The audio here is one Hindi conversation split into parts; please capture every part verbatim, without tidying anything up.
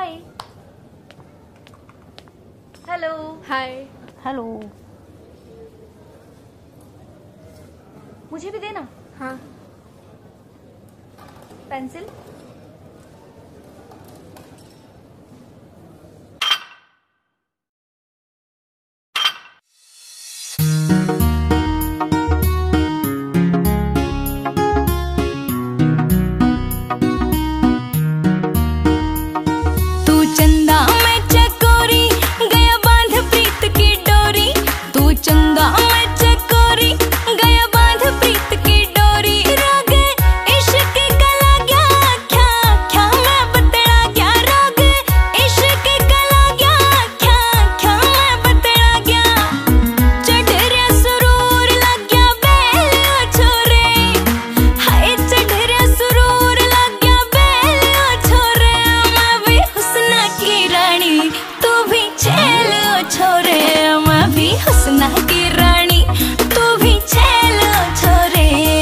हाय। हेलो। हाय। हेलो। मुझे भी देना। हाँ। पेंसिल। तू चंदा मैं चकोरी गया बांध प्रीत की डोरी। तू चंदा मैं चकोरी गया बांध प्रीत की डोरी। राग इश्क कला गया क्या क्या मैं बतड़ा गया। राग इश्क कला गया क्या क्या मैं बतड़ा गया। चढ़ रे सुरूर लग गया बेलियो छोरे। हाय चढ़ रे सुरूर लग गया बेलियो छोरे। मैं भी हुस्ना की रानी तू भी छेल ओ छोरे। मैं भी हुस्ना की रानी तू भी छेल ओ छोरे।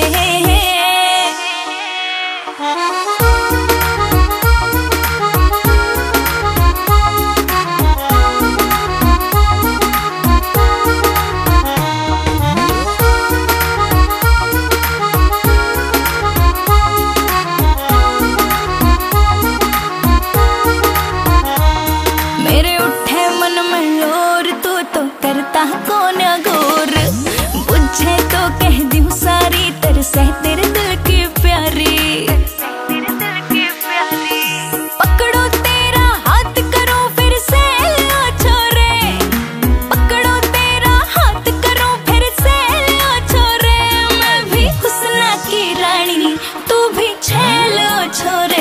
मेरे उठे मन में लोर तू तो करता कौन गोर। बुझे तो कह दूं सारी तरसे तेरे दिल की प्यारी। पकड़ो तेरा हाथ करो फिर से लो छोरे। पकड़ो तेरा हाथ करो फिर से लो छोरे। मैं भी हुस्ना की रानी तू भी छेल ओ छोरे।